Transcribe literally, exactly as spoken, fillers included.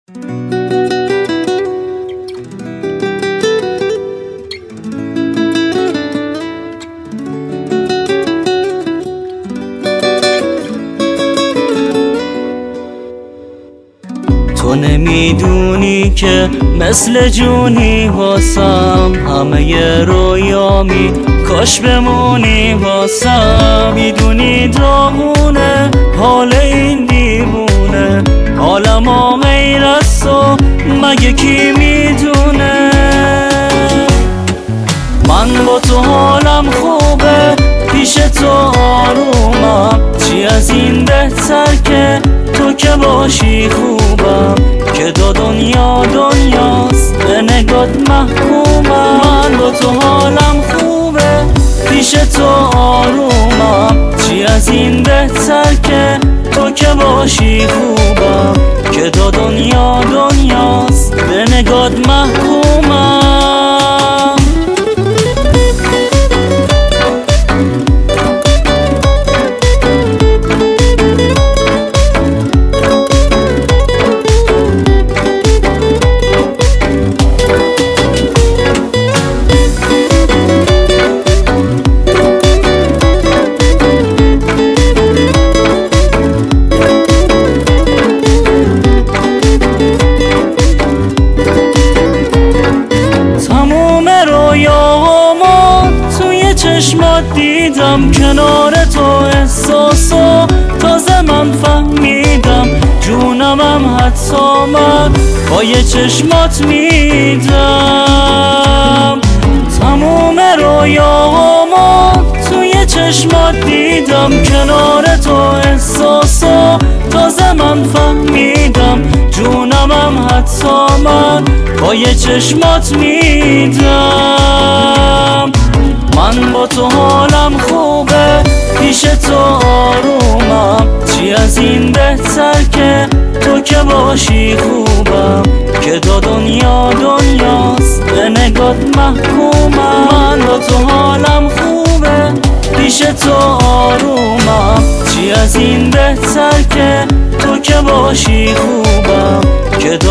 تو نمیدونی که مثل جونی واسم، همه رویامی کاش بمونی واسم. میدونی داغونه حال این دیوونه، حالم غیر از تو مگه کی میدونه؟ من با تو حالم خوبه، پیش تو آرومم، چی از این بهتر که تو که باشی خوبم، که دو دنیا دنیاست به نگات محکومم. من با تو حالم خوبه، پیش تو آرومم، چی از این بهتر که تو که باشی خوبم، که دو دنیا دنیاست به نگات محکومم. چشمات دیدم کنار تو، احساسو تازه من فهمیدم، جونمم حتی من با یه چشمات میدم. تموم رویامو توی چشمات دیدم کنار تو، احساسو تازه من فهمیدم، جونمم حتی من با یه چشمات میدم. من با تو حالم خوبه، پیش تو آرومم، چی از این بهتر که تو که باشی خوبم، که دو دنیا دنیاست به نگات محکومم. من با تو حالم خوبه، پیش تو آرومم، چی از این بهتر که تو که باشی خوبم، که